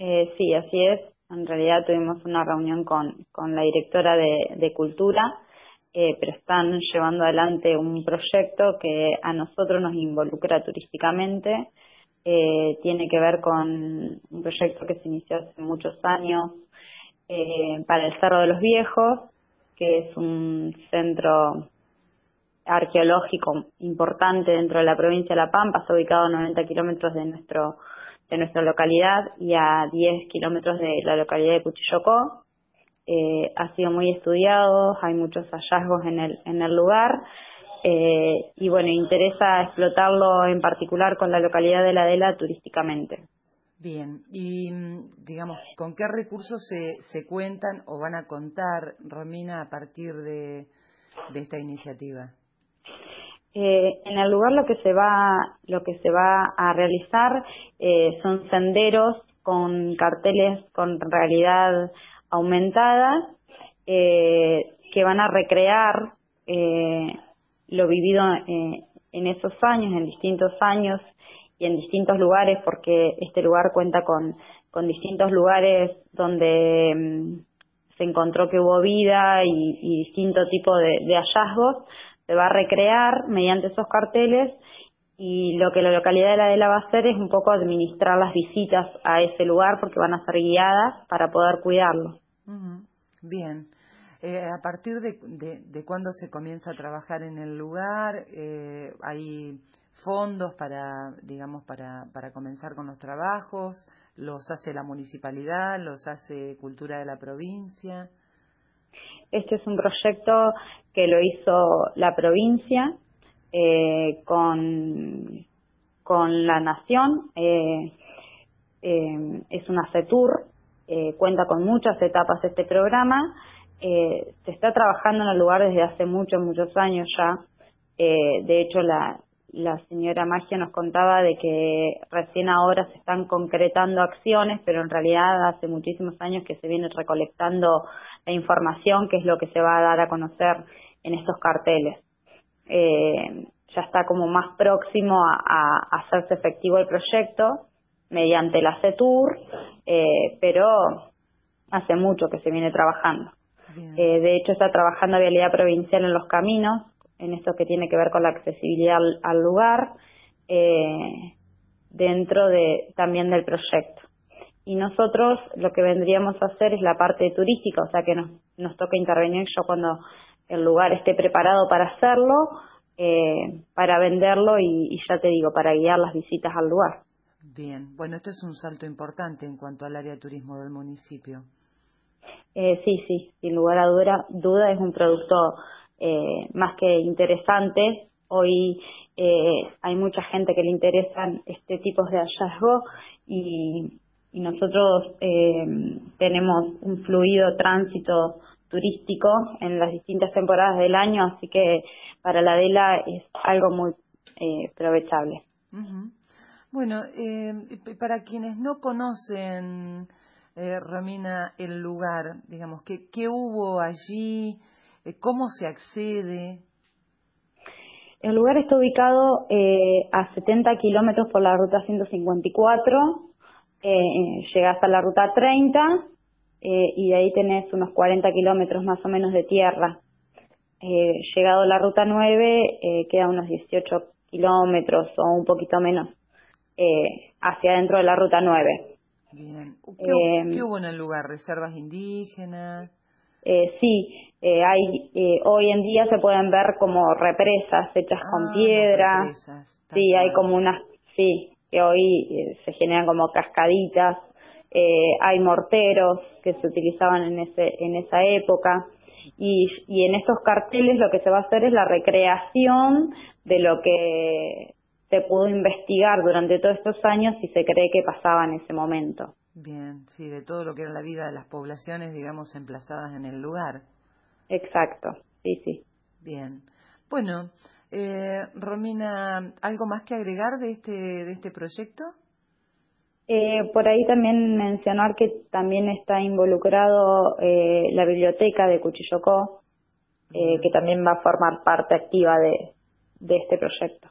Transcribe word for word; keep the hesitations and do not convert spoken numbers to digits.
Eh, sí, así es. En realidad tuvimos una reunión con, con la directora de, de Cultura, eh, pero están llevando adelante un proyecto que a nosotros nos involucra turísticamente. Eh, tiene que ver con un proyecto que se inició hace muchos años eh, para el Cerro de los Viejos, que es un centro arqueológico importante dentro de la provincia de La Pampa. Está ubicado a noventa kilómetros de nuestro de nuestra localidad y a diez kilómetros de la localidad de Cuchillocó. Eh, ha sido muy estudiado, hay muchos hallazgos en el en el lugar, eh, y bueno, interesa explotarlo en particular con la localidad de La Adela turísticamente. Bien, y mm, digamos, ¿con qué recursos se, se cuentan o van a contar, Romina, a partir de, de esta iniciativa? Eh, en el lugar lo que se va lo que se va a realizar eh, son senderos con carteles con realidad aumentada, eh, que van a recrear eh, lo vivido eh, en esos años, en distintos años y en distintos lugares, porque este lugar cuenta con, con distintos lugares donde mm, se encontró que hubo vida y, y distinto tipo de, de hallazgos. Se va a recrear mediante esos carteles, y lo que la localidad de La Adela va a hacer es un poco administrar las visitas a ese lugar, porque van a ser guiadas para poder cuidarlo. Uh-huh. Bien. Eh, ¿A partir de, de, de cuándo se comienza a trabajar en el lugar? Eh, ¿Hay fondos para, digamos, para, para comenzar con los trabajos? ¿Los hace la municipalidad? ¿Los hace Cultura de la provincia? Este es un proyecto que lo hizo la provincia eh, con, con la nación. Eh, eh, es una CETUR, eh, cuenta con muchas etapas este programa. Eh, se está trabajando en el lugar desde hace muchos, muchos años ya. Eh, de hecho, la, la señora Magia nos contaba de que recién ahora se están concretando acciones, pero en realidad hace muchísimos años que se viene recolectando la información, que es lo que se va a dar a conocer en estos carteles. Eh, ya está como más próximo a, a hacerse efectivo el proyecto mediante la CETUR, eh, pero hace mucho que se viene trabajando. Bien. Eh, de hecho, está trabajando Vialidad Provincial en los caminos, en esto que tiene que ver con la accesibilidad al, al lugar, eh, dentro de también del proyecto. Y nosotros lo que vendríamos a hacer es la parte turística, o sea que nos, nos toca intervenir yo cuando el lugar esté preparado para hacerlo, eh, para venderlo y, y ya te digo, para guiar las visitas al lugar. Bien. Bueno, esto es un salto importante en cuanto al área de turismo del municipio. Eh, sí, sí, sin lugar a duda, duda es un producto eh, más que interesante. Hoy eh, hay mucha gente que le interesan este tipo de hallazgo, y, y nosotros eh, tenemos un fluido tránsito turístico en las distintas temporadas del año, así que para la Adela es algo muy eh, aprovechable. Uh-huh. Bueno, eh, para quienes no conocen, eh, Romina, el lugar, digamos, ¿qué, qué hubo allí? Eh, ¿Cómo se accede? El lugar está ubicado eh, a setenta kilómetros por la ruta ciento cincuenta y cuatro, eh, llegas a la ruta treinta, eh, y de ahí tenés unos cuarenta kilómetros más o menos de tierra. Eh, llegado a la ruta nueve, eh, queda unos dieciocho kilómetros o un poquito menos eh, hacia adentro de la ruta nueve. Bien. ¿Qué, qué Eh, hubo en el lugar? ¿Reservas indígenas? Eh, sí, eh, hay eh, hoy en día se pueden ver como represas hechas con Ah, las piedra. represas, tal Sí, hay cual. como unas, sí, que hoy eh, se generan como cascaditas. Eh, hay morteros que se utilizaban en ese en esa época, y, y en estos carteles lo que se va a hacer es la recreación de lo que se pudo investigar durante todos estos años y se cree que pasaba en ese momento. Bien, sí, de todo lo que era la vida de las poblaciones, digamos, emplazadas en el lugar. Exacto, sí, sí. Bien. Bueno, eh, Romina, ¿algo más que agregar de este, de este proyecto? Eh, por ahí también mencionar que también está involucrado eh, la biblioteca de Cuchillocó, eh, que Bien. también va a formar parte activa de, de este proyecto.